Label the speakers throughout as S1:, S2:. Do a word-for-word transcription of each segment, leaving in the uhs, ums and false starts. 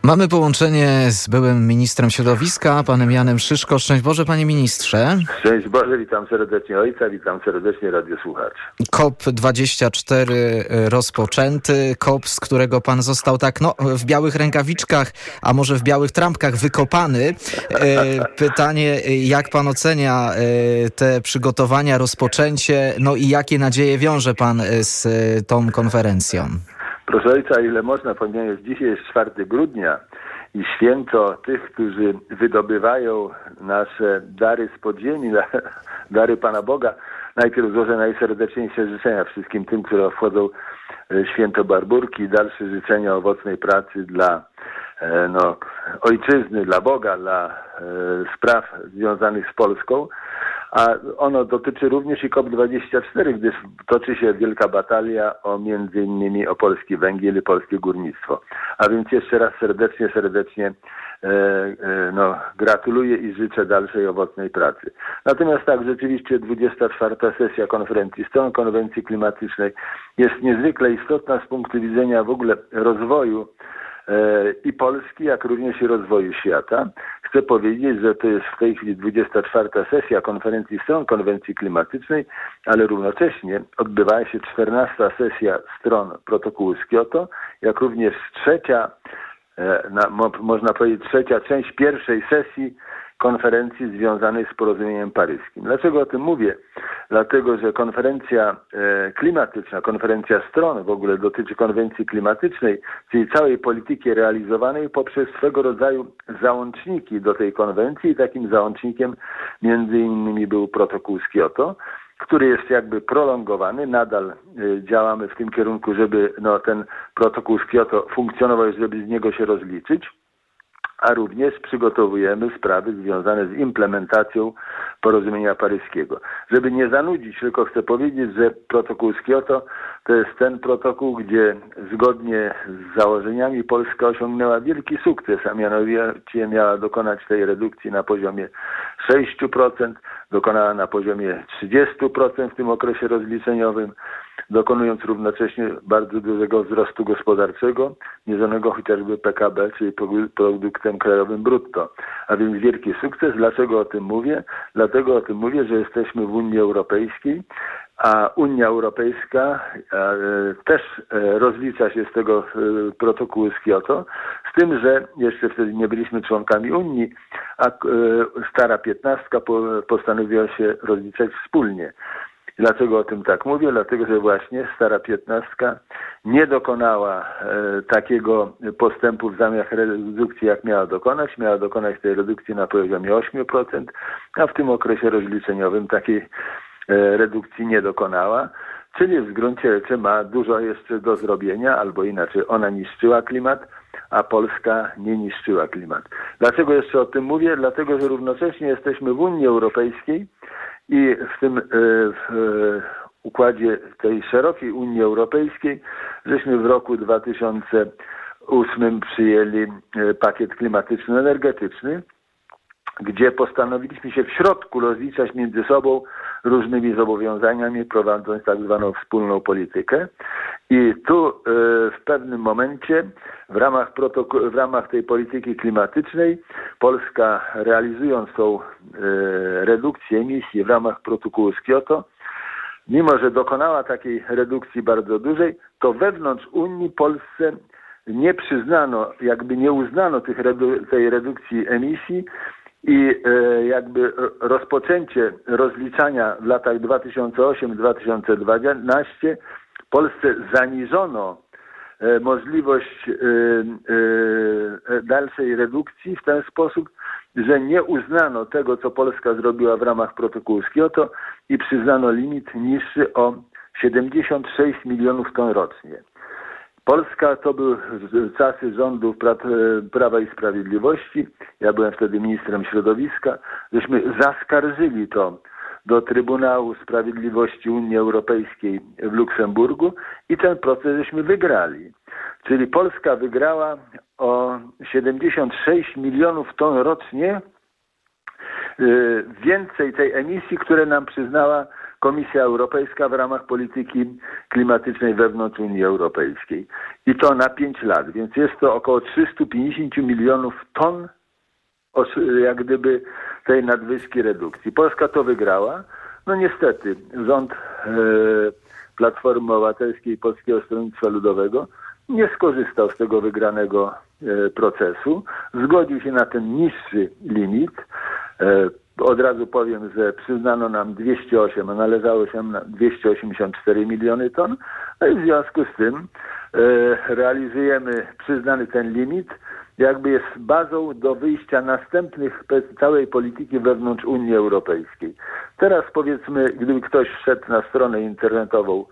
S1: Mamy połączenie z byłym ministrem środowiska, panem Janem Szyszko. Szczęść Boże, panie ministrze.
S2: Szczęść Boże, witam serdecznie ojca, witam serdecznie radiosłuchaczy.
S1: C O P dwadzieścia cztery rozpoczęty, C O P, z którego pan został tak no, w białych rękawiczkach, a może w białych trampkach wykopany. Pytanie, jak pan ocenia te przygotowania, rozpoczęcie, no i jakie nadzieje wiąże pan z tą konferencją?
S2: Proszę ojca, ile można, ponieważ dzisiaj jest czwartego grudnia i święto tych, którzy wydobywają nasze dary z podziemi, dary Pana Boga. Najpierw złożę najserdeczniejsze życzenia wszystkim tym, którzy obchodzą święto Barburki, dalsze życzenia owocnej pracy dla no, ojczyzny, dla Boga, dla e, spraw związanych z Polską. A ono dotyczy również i C O P dwadzieścia cztery, gdyż toczy się wielka batalia o między innymi o polski węgiel i polskie górnictwo. A więc jeszcze raz serdecznie, serdecznie e, e, no, gratuluję i życzę dalszej owocnej pracy. Natomiast tak, rzeczywiście dwudziesta czwarta sesja konferencji stron konwencji klimatycznej jest niezwykle istotna z punktu widzenia w ogóle rozwoju i Polski, jak również i rozwoju świata. Chcę powiedzieć, że to jest w tej chwili dwudziesta czwarta sesja konferencji stron konwencji klimatycznej, ale równocześnie odbywała się czternasta sesja stron protokołu z Kioto, jak również trzecia, na, mo, można powiedzieć trzecia część pierwszej sesji konferencji związanej z porozumieniem paryskim. Dlaczego o tym mówię? Dlatego, że konferencja e, klimatyczna, konferencja stron w ogóle dotyczy konwencji klimatycznej, czyli całej polityki realizowanej poprzez swego rodzaju załączniki do tej konwencji i takim załącznikiem między innymi był protokół z Kioto, który jest jakby prolongowany. Nadal y, działamy w tym kierunku, żeby no, ten protokół z Kioto funkcjonował i żeby z niego się rozliczyć. A również przygotowujemy sprawy związane z implementacją porozumienia paryskiego. Żeby nie zanudzić, tylko chcę powiedzieć, że protokół z Kioto to jest ten protokół, gdzie zgodnie z założeniami Polska osiągnęła wielki sukces, a mianowicie miała dokonać tej redukcji na poziomie sześć procent, dokonała na poziomie trzydzieści procent w tym okresie rozliczeniowym, dokonując równocześnie bardzo dużego wzrostu gospodarczego, mierzonego chociażby P K B, czyli produktem krajowym brutto. A więc wielki sukces. Dlaczego o tym mówię? Dlatego o tym mówię, że jesteśmy w Unii Europejskiej, a Unia Europejska e, też e, rozlicza się z tego e, protokołu z Kioto, z tym, że jeszcze wtedy nie byliśmy członkami Unii, a e, stara piętnastka po, postanowiła się rozliczać wspólnie. Dlaczego o tym tak mówię? Dlatego, że właśnie stara piętnastka nie dokonała e, takiego postępu w zamiar redukcji, jak miała dokonać. Miała dokonać tej redukcji na poziomie osiem procent, a w tym okresie rozliczeniowym takiej e, redukcji nie dokonała. Czyli w gruncie rzeczy ma dużo jeszcze do zrobienia, albo inaczej, ona niszczyła klimat, a Polska nie niszczyła klimat. Dlaczego jeszcze o tym mówię? Dlatego, że równocześnie jesteśmy w Unii Europejskiej, i w tym w układzie tej szerokiej Unii Europejskiej żeśmy w roku dwa tysiące ósmym przyjęli pakiet klimatyczno-energetyczny, gdzie postanowiliśmy się w środku rozliczać między sobą różnymi zobowiązaniami, prowadząc tak zwaną wspólną politykę. I tu w pewnym momencie w ramach, protoko- w ramach tej polityki klimatycznej Polska, realizując tą redukcję emisji w ramach protokołu z Kioto, mimo że dokonała takiej redukcji bardzo dużej, to wewnątrz Unii Polsce nie przyznano, jakby nie uznano tych redu- tej redukcji emisji, i e, jakby rozpoczęcie rozliczania w latach dwa tysiące ósmym do dwa tysiące dwunastego Polsce zaniżono e, możliwość e, e, dalszej redukcji w ten sposób, że nie uznano tego, co Polska zrobiła w ramach protokołu z Kioto i przyznano limit niższy o siedemdziesiąt sześć milionów ton rocznie. Polska to były czasy rządów Prawa i Sprawiedliwości. Ja byłem wtedy ministrem środowiska. Żeśmy zaskarżyli to do Trybunału Sprawiedliwości Unii Europejskiej w Luksemburgu i ten proces żeśmy wygrali. Czyli Polska wygrała o siedemdziesiąt sześć milionów ton rocznie więcej tej emisji, które nam przyznała Komisja Europejska w ramach polityki klimatycznej wewnątrz Unii Europejskiej. I to na pięć lat, więc jest to około trzysta pięćdziesiąt milionów ton jak gdyby tej nadwyżki redukcji. Polska to wygrała. No niestety rząd e, Platformy Obywatelskiej i Polskiego Stronnictwa Ludowego nie skorzystał z tego wygranego e, procesu. Zgodził się na ten niższy limit. E, od razu powiem, że przyznano nam dwieście osiem, a należało się nam dwieście osiemdziesiąt cztery miliony ton. No i w związku z tym e, realizujemy przyznany ten limit. Jakby jest bazą do wyjścia następnych całej polityki wewnątrz Unii Europejskiej. Teraz powiedzmy, gdyby ktoś wszedł na stronę internetową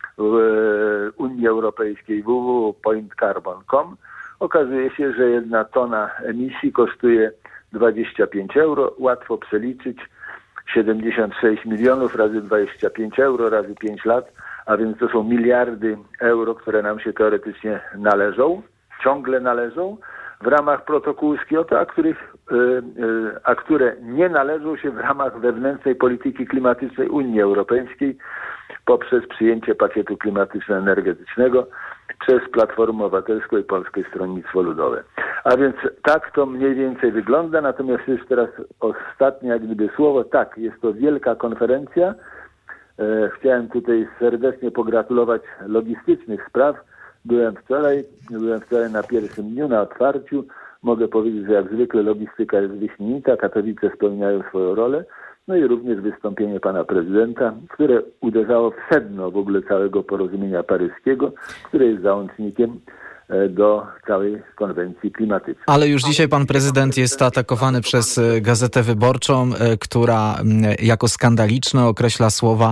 S2: Unii Europejskiej w w w kropka point carbon kropka com, okazuje się, że jedna tona emisji kosztuje dwadzieścia pięć euro. Łatwo przeliczyć siedemdziesiąt sześć milionów razy dwadzieścia pięć euro razy pięć lat, a więc to są miliardy euro, które nam się teoretycznie należą, ciągle należą w ramach protokołu z Kioto, a, których, a które nie należą się w ramach wewnętrznej polityki klimatycznej Unii Europejskiej poprzez przyjęcie pakietu klimatyczno-energetycznego przez Platformę Obywatelską i Polskie Stronnictwo Ludowe. A więc tak to mniej więcej wygląda, natomiast już teraz ostatnie jak gdyby słowo. Tak, jest to wielka konferencja. Chciałem tutaj serdecznie pogratulować logistycznych spraw. Byłem wczoraj, byłem wczoraj na pierwszym dniu, na otwarciu. Mogę powiedzieć, że jak zwykle logistyka jest wyśmienita, Katowice spełniają swoją rolę. No i również wystąpienie pana prezydenta, które uderzało w sedno w ogóle całego porozumienia paryskiego, które jest załącznikiem do całej konwencji klimatycznej.
S1: Ale już dzisiaj pan prezydent jest atakowany przez Gazetę Wyborczą, która jako skandaliczne określa słowa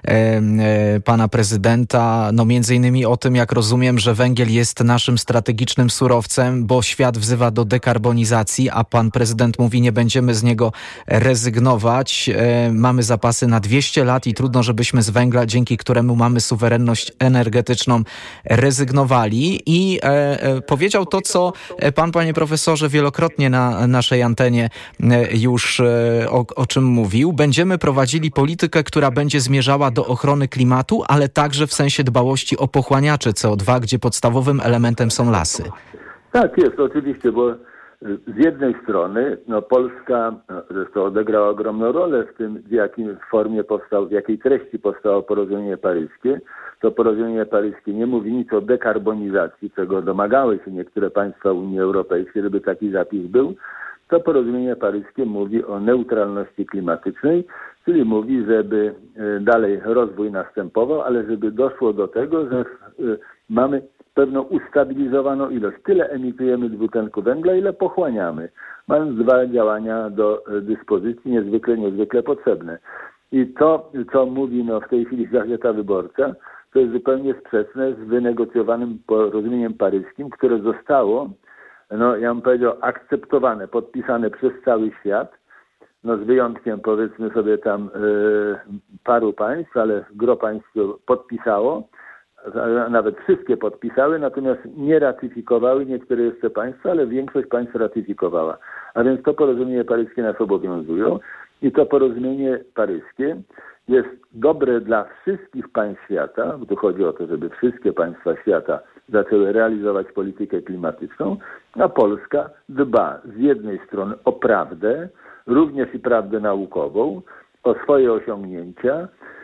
S1: pana prezydenta, no między innymi o tym, jak rozumiem, że węgiel jest naszym strategicznym surowcem, bo świat wzywa do dekarbonizacji, a pan prezydent mówi, nie będziemy z niego rezygnować. Mamy zapasy na dwieście lat i trudno, żebyśmy z węgla, dzięki któremu mamy suwerenność energetyczną, rezygnowali. I powiedział to, co pan, panie profesorze, wielokrotnie na naszej antenie już o, o czym mówił. Będziemy prowadzili politykę, która będzie zmierzała do ochrony klimatu, ale także w sensie dbałości o pochłaniacze C O dwa, gdzie podstawowym elementem są lasy.
S2: Tak jest, oczywiście, bo z jednej strony no, Polska zresztą odegrała ogromną rolę w tym, w jakiej formie powstał, w jakiej treści powstało porozumienie paryskie. To porozumienie paryskie nie mówi nic o dekarbonizacji, czego domagały się niektóre państwa Unii Europejskiej, żeby taki zapis był. To porozumienie paryskie mówi o neutralności klimatycznej, czyli mówi, żeby dalej rozwój następował, ale żeby doszło do tego, że mamy pewną ustabilizowaną ilość. Tyle emitujemy dwutlenku węgla, ile pochłaniamy. Mając dwa działania do dyspozycji niezwykle, niezwykle potrzebne. I to, co mówi no, w tej chwili Gazeta Wyborcza, to jest zupełnie sprzeczne z wynegocjowanym porozumieniem paryskim, które zostało, no ja bym powiedział, akceptowane, podpisane przez cały świat, no z wyjątkiem powiedzmy sobie tam y, paru państw, ale gro państw podpisało, nawet wszystkie podpisały, natomiast nie ratyfikowały niektóre jeszcze państwa, ale większość państw ratyfikowała. A więc to porozumienie paryskie nas obowiązują i to porozumienie paryskie jest dobre dla wszystkich państw świata, bo tu chodzi o to, żeby wszystkie państwa świata zaczęły realizować politykę klimatyczną, a Polska dba z jednej strony o prawdę, również i prawdę naukową, o swoje osiągnięcia,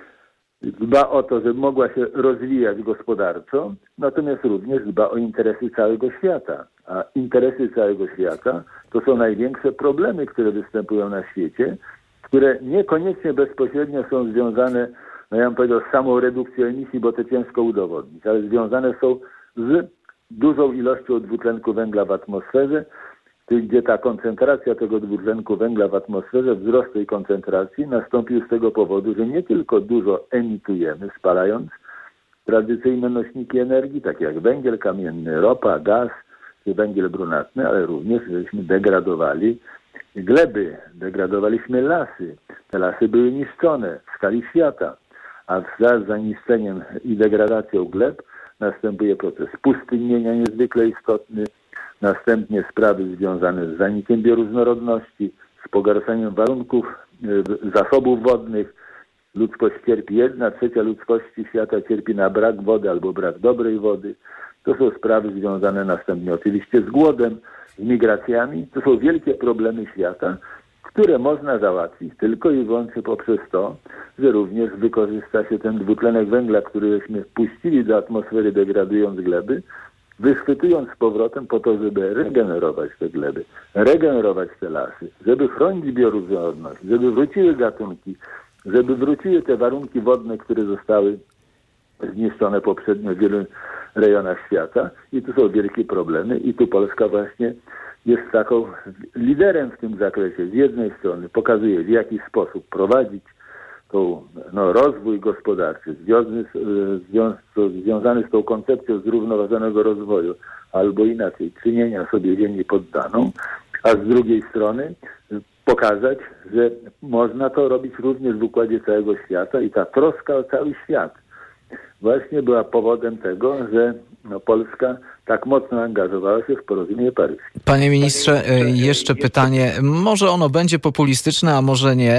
S2: dba o to, żeby mogła się rozwijać gospodarczo, natomiast również dba o interesy całego świata. A interesy całego świata to są największe problemy, które występują na świecie, które niekoniecznie bezpośrednio są związane, no ja bym powiedział, z samą redukcją emisji, bo to ciężko udowodnić, ale związane są z dużą ilością dwutlenku węgla w atmosferze, gdzie ta koncentracja tego dwutlenku węgla w atmosferze, wzrost tej koncentracji nastąpił z tego powodu, że nie tylko dużo emitujemy, spalając tradycyjne nośniki energii, takie jak węgiel kamienny, ropa, gaz czy węgiel brunatny, ale również żeśmy degradowali gleby, degradowaliśmy lasy. Te lasy były niszczone w skali świata, a wraz z zaniszczeniem i degradacją gleb następuje proces pustynienia niezwykle istotny, następnie sprawy związane z zanikiem bioróżnorodności, z pogarszeniem warunków zasobów wodnych, ludzkość cierpi, jedna trzecia ludzkości świata cierpi na brak wody albo brak dobrej wody. To są sprawy związane następnie oczywiście z głodem, z migracjami. To są wielkie problemy świata, które można załatwić tylko i wyłącznie poprzez to, że również wykorzysta się ten dwutlenek węgla, któryśmy wpuścili do atmosfery, degradując gleby, wychwytując z powrotem po to, żeby regenerować te gleby, regenerować te lasy, żeby chronić bioróżnorodność, żeby wróciły gatunki, żeby wróciły te warunki wodne, które zostały zniszczone poprzednio w wielu rejonach świata. I tu są wielkie problemy i tu Polska właśnie jest taką liderem w tym zakresie. Z jednej strony pokazuje, w jaki sposób prowadzić tą, no, rozwój gospodarczy związany z, związany z tą koncepcją zrównoważonego rozwoju, albo inaczej, czynienia sobie ziemi poddaną, a z drugiej strony pokazać, że można to robić również w układzie całego świata i ta troska o cały świat właśnie była powodem tego, że no, Polska tak mocno angażowała się w porozumienie paryskie.
S1: Panie ministrze, jeszcze pytanie. Może ono będzie populistyczne, a może nie.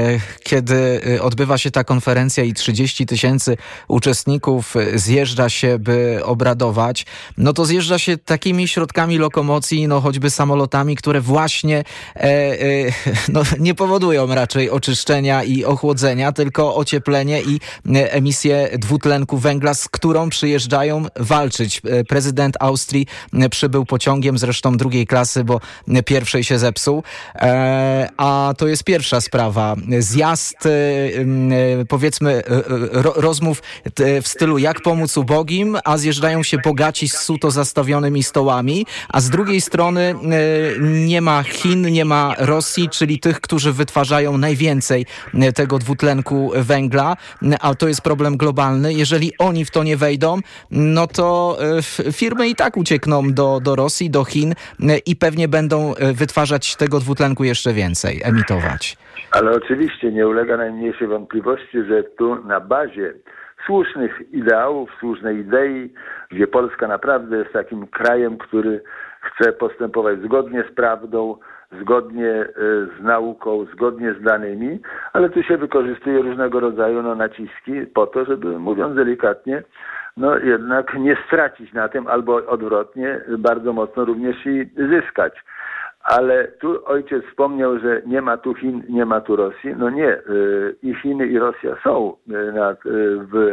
S1: Kiedy odbywa się ta konferencja i trzydzieści tysięcy uczestników zjeżdża się, by obradować, no to zjeżdża się takimi środkami lokomocji, no choćby samolotami, które właśnie e, e, no, nie powodują raczej oczyszczenia i ochłodzenia, tylko ocieplenie i emisję dwutlenku węgla, z którą przyjeżdżają walczyć. Prezydent Austrii przybył pociągiem, zresztą drugiej klasy, bo pierwszej się zepsuł. E, a to jest pierwsza sprawa. Zjazd, e, powiedzmy, ro, rozmów w stylu jak pomóc ubogim, a zjeżdżają się bogaci z suto zastawionymi stołami, a z drugiej strony e, nie ma Chin, nie ma Rosji, czyli tych, którzy wytwarzają najwięcej tego dwutlenku węgla, a to jest problem globalny. Jeżeli oni w to nie wejdą, no to firmy i tak uciekną do, do Rosji, do Chin i pewnie będą wytwarzać tego dwutlenku jeszcze więcej, emitować.
S2: Ale oczywiście nie ulega najmniejszej wątpliwości, że tu na bazie słusznych ideałów, słusznej idei, gdzie Polska naprawdę jest takim krajem, który chce postępować zgodnie z prawdą, zgodnie z nauką, zgodnie z danymi, ale tu się wykorzystuje różnego rodzaju no, naciski po to, żeby, mówiąc delikatnie, no jednak nie stracić na tym, albo odwrotnie, bardzo mocno również i zyskać. Ale tu ojciec wspomniał, że nie ma tu Chin, nie ma tu Rosji. No nie, i Chiny, i Rosja są w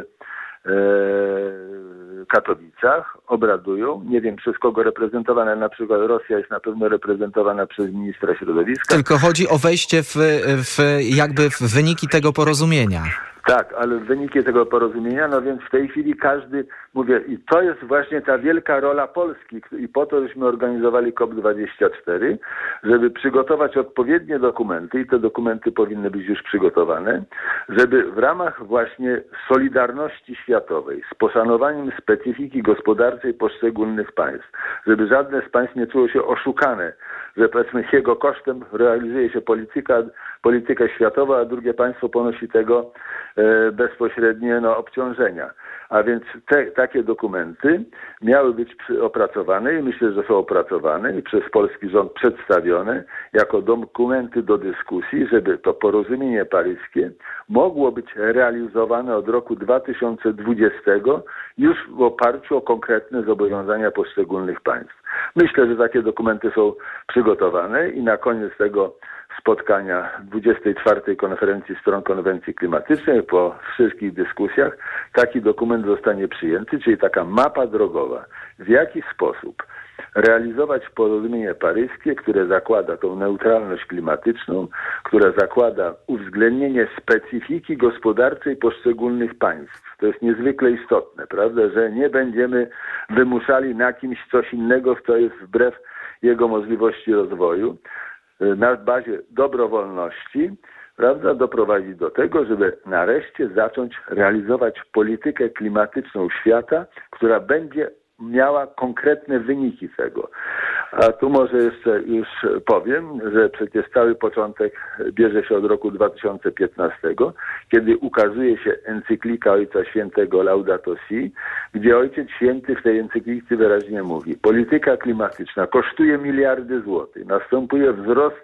S2: Katowicach, obradują. Nie wiem przez kogo reprezentowana, na przykład Rosja jest na pewno reprezentowana przez ministra środowiska.
S1: Tylko chodzi o wejście w, w jakby w wyniki tego porozumienia.
S2: Tak, ale wyniki tego porozumienia, no więc w tej chwili każdy, mówię, i to jest właśnie ta wielka rola Polski i po to, żeśmy organizowali COP dwadzieścia cztery, żeby przygotować odpowiednie dokumenty i te dokumenty powinny być już przygotowane, żeby w ramach właśnie solidarności światowej, z poszanowaniem specyfiki gospodarczej poszczególnych państw, żeby żadne z państw nie czuło się oszukane, że powiedzmy jego kosztem realizuje się polityka, polityka światowa, a drugie państwo ponosi tego e, bezpośrednie no, obciążenia. A więc te, takie dokumenty miały być przy, opracowane i myślę, że są opracowane i przez polski rząd przedstawione jako dokumenty do dyskusji, żeby to porozumienie paryskie mogło być realizowane od roku dwa tysiące dwudziestego już w oparciu o konkretne zobowiązania poszczególnych państw. Myślę, że takie dokumenty są przygotowane i na koniec tego spotkania dwudziestej czwartej konferencji stron konwencji klimatycznej, po wszystkich dyskusjach, taki dokument zostanie przyjęty, czyli taka mapa drogowa, w jaki sposób realizować porozumienie paryskie, które zakłada tą neutralność klimatyczną, które zakłada uwzględnienie specyfiki gospodarczej poszczególnych państw. To jest niezwykle istotne, prawda, że nie będziemy wymuszali na kimś coś innego, co jest wbrew jego możliwości rozwoju. Na bazie dobrowolności, prawda, doprowadzić do tego, żeby nareszcie zacząć realizować politykę klimatyczną świata, która będzie miała konkretne wyniki tego. A tu może jeszcze już powiem, że przecież cały początek bierze się od roku dwa tysiące piętnastego, kiedy ukazuje się encyklika Ojca Świętego Laudato Si, gdzie Ojciec Święty w tej encyklice wyraźnie mówi: polityka klimatyczna kosztuje miliardy złotych, następuje wzrost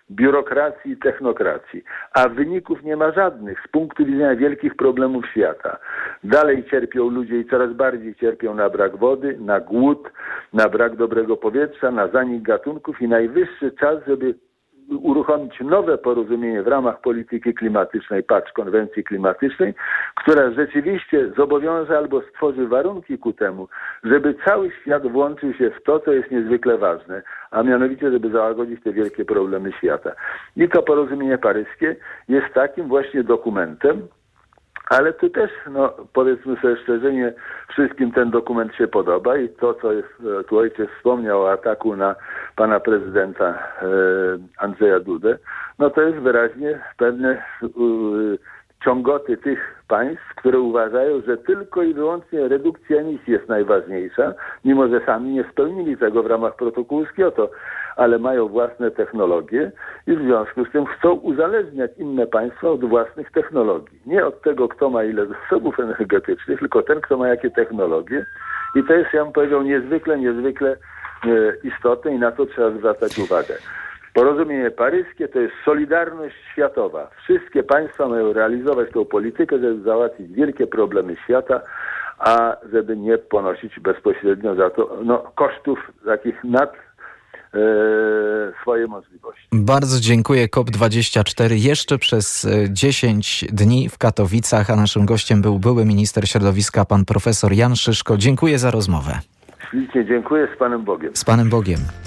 S2: biurokracji i technokracji, a wyników nie ma żadnych z punktu widzenia wielkich problemów świata. Dalej cierpią ludzie i coraz bardziej cierpią na brak wody, na głód, na brak dobrego powietrza, na zanik gatunków i najwyższy czas, żeby uruchomić nowe porozumienie w ramach polityki klimatycznej, patrz, konwencji klimatycznej, która rzeczywiście zobowiąże albo stworzy warunki ku temu, żeby cały świat włączył się w to, co jest niezwykle ważne, a mianowicie, żeby załagodzić te wielkie problemy świata. I to porozumienie paryskie jest takim właśnie dokumentem, ale tu też, no, powiedzmy sobie szczerze, nie wszystkim ten dokument się podoba i to, co jest, tu ojciec wspomniał o ataku na pana prezydenta e, Andrzeja Dudę, no to jest wyraźnie pewne e, ciągoty tych państw, które uważają, że tylko i wyłącznie redukcja emisji jest najważniejsza, mimo że sami nie spełnili tego w ramach protokołu z Kioto, ale mają własne technologie i w związku z tym chcą uzależniać inne państwa od własnych technologii. Nie od tego, kto ma ile zasobów energetycznych, tylko ten, kto ma jakie technologie. I to jest, ja bym powiedział, niezwykle, niezwykle e, istotne i na to trzeba zwracać uwagę. Porozumienie paryskie to jest solidarność światowa. Wszystkie państwa mają realizować tą politykę, żeby załatwić wielkie problemy świata, a żeby nie ponosić bezpośrednio za to no, kosztów takich nad e, swoje możliwości.
S1: Bardzo dziękuję. COP dwadzieścia cztery jeszcze przez dziesięć dni w Katowicach, a naszym gościem był były minister środowiska, pan profesor Jan Szyszko. Dziękuję za rozmowę.
S2: Ślicznie dziękuję, z Panem Bogiem.
S1: Z Panem Bogiem.